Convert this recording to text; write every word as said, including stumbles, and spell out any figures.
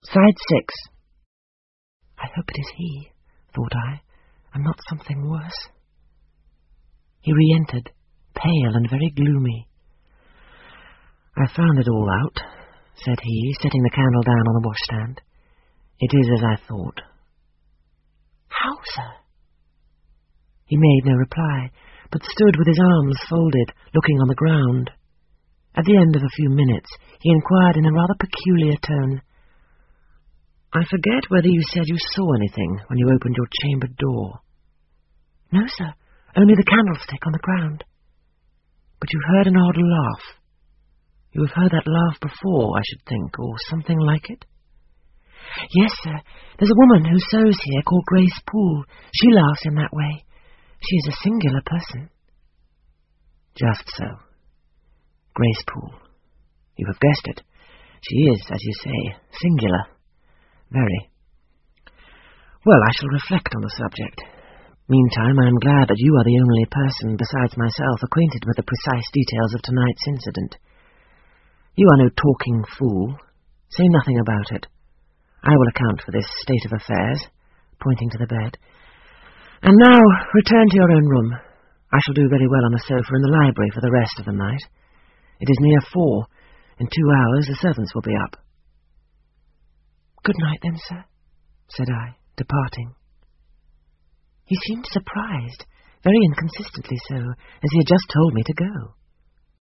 Side six. I hope it is he, thought I, and not something worse. He re-entered, pale and very gloomy. I found it all out, said he, setting the candle down on the washstand. It is as I thought. How, sir? He made no reply, but stood with his arms folded, looking on the ground. At the end of a few minutes, he inquired in a rather peculiar tone, I forget whether you said you saw anything when you opened your chamber door. No, sir, only the candlestick on the ground. But you heard an odd laugh. You have heard that laugh before, I should think, or something like it? Yes, sir, there's a woman who sews here called Grace Poole. She laughs in that way. She is a singular person. Just so. Grace Poole. You have guessed it. She is, as you say, singular. Very. Well, I shall reflect on the subject. Meantime, I am glad that you are the only person besides myself acquainted with the precise details of tonight's incident. You are no talking fool. Say nothing about it. I will account for this state of affairs, pointing to the bed. And now, return to your own room. I shall do very well on a sofa in the library for the rest of the night. It is near four. In two hours the servants will be up. Good night, then, sir, said I, departing. He seemed surprised, very inconsistently so, as he had just told me to go.